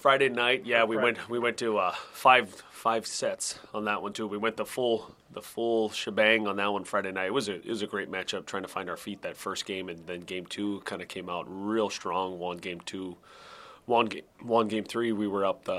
Friday night, yeah, we went to five sets on that one too. We went the full shebang on that one Friday night. It was a great matchup, trying to find our feet that first game, and then game two kind of came out real strong. Won game two, won game three. We were up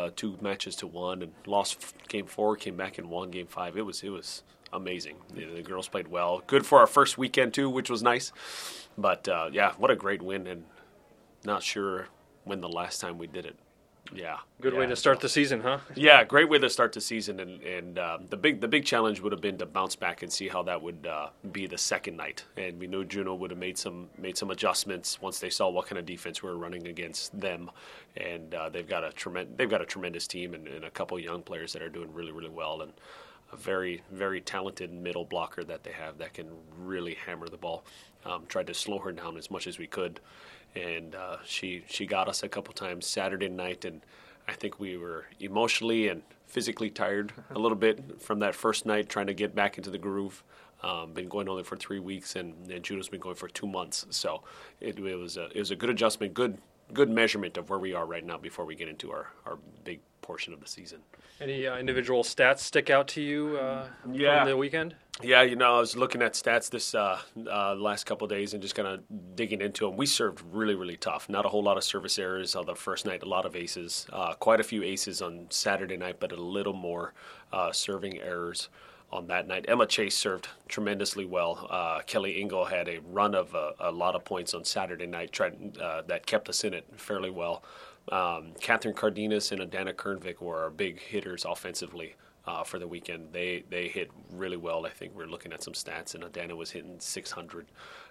2-1 and lost game four. Came back and won game five. It was amazing. The girls played well. Good for our first weekend too, which was nice. But yeah, what a great win, and not sure when the last time we did it. Yeah, good way to start the season, huh? Yeah, great way to start the season, and the big challenge would have been to bounce back and see how that would be the second night. And we knew Juneau would have made some adjustments once they saw what kind of defense we were running against them, and they've got a tremendous team and a couple young players that are doing really really well, and a very very talented middle blocker that they have that can really hammer the ball. Tried to slow her down as much as we could. And she got us a couple times Saturday night, and I think we were emotionally and physically tired a little bit from that first night, trying to get back into the groove. Been going only for 3 weeks, and Juneau's been going for 2 months. So it was a good adjustment, good measurement of where we are right now before we get into our big portion of the season. Any individual stats stick out to you from the weekend? Yeah, I was looking at stats this last couple of days and just kind of digging into them. We served really, really tough. Not a whole lot of service errors on the first night, a lot of aces. Quite a few aces on Saturday night, but a little more serving errors on that night. Emma Chase served tremendously well. Kelly Ingle had a run of a lot of points on Saturday night that kept us in it fairly well. Catherine Cardenas and Adana Kernvik were our big hitters offensively for the weekend. They hit really well. I think we're looking at some stats, and Adana was hitting 600,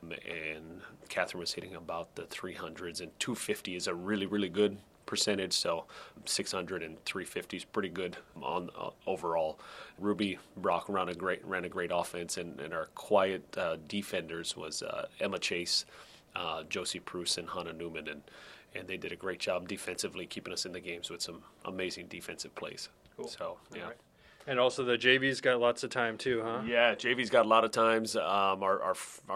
and Catherine was hitting about the 300s, and 250 is a really, really good percentage, so 600 and 350 is pretty good on overall. Ruby Brock ran a great offense, and our quiet defenders was Emma Chase, Josie Pruce, and Hannah Newman, and they did a great job defensively, keeping us in the games with some amazing defensive plays. Cool. So, yeah. Right. And also the JV's got lots of time too, huh? Yeah, JV's got a lot of times. Our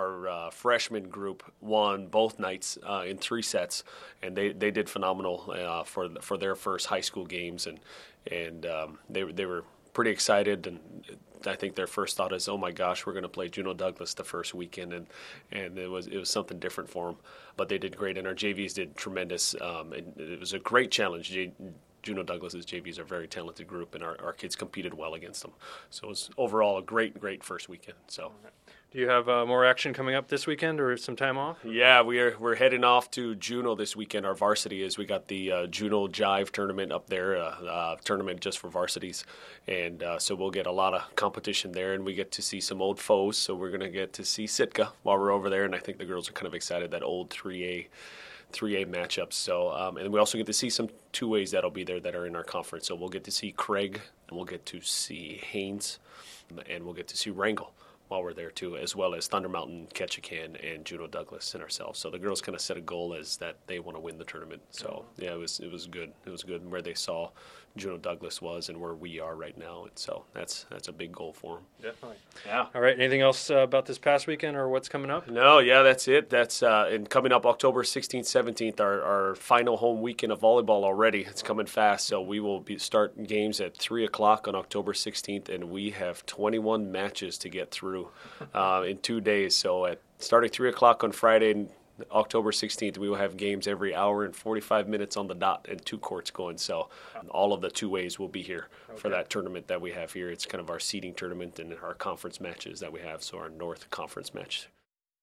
freshman group won both nights in 3 sets, and they did phenomenal for their first high school games, and they were pretty excited, and I think their first thought is, oh my gosh, we're going to play Juneau Douglas the first weekend, and it was something different for them. But they did great, and our JVs did tremendous, and it was a great challenge. Juneau Douglas's JVs are a very talented group, and our kids competed well against them. So it was overall a great first weekend. So, do you have more action coming up this weekend or some time off? Yeah, we're heading off to Juneau this weekend. Our varsity is. We got the Juneau Jive tournament up there, tournament just for varsities, and so we'll get a lot of competition there, and we get to see some old foes. So we're gonna get to see Sitka while we're over there, and I think the girls are kind of excited, that old 3A matchups. So, and we also get to see some 2As that'll be there that are in our conference. So we'll get to see Craig, and we'll get to see Haynes, and we'll get to see Wrangell while we're there too, as well as Thunder Mountain, Ketchikan, and Juneau Douglas and ourselves. So the girls kind of set a goal as that they want to win the tournament. So yeah, it was good. It was good where they saw Juneau Douglas was and where we are right now. And so that's a big goal for them. Definitely. Yeah. All right. Anything else about this past weekend or what's coming up? No. Yeah, that's it. That's and coming up October 16th, 17th, our final home weekend of volleyball already. It's coming fast. So we will start games at 3:00 on October 16th, and we have 21 matches to get through in 2 days. So starting 3:00 on Friday, October 16th, we will have games every hour and 45 minutes on the dot and 2 courts going. So all of the 2As will be here for that tournament that we have here. It's kind of our seeding tournament and our conference matches that we have. So our North Conference match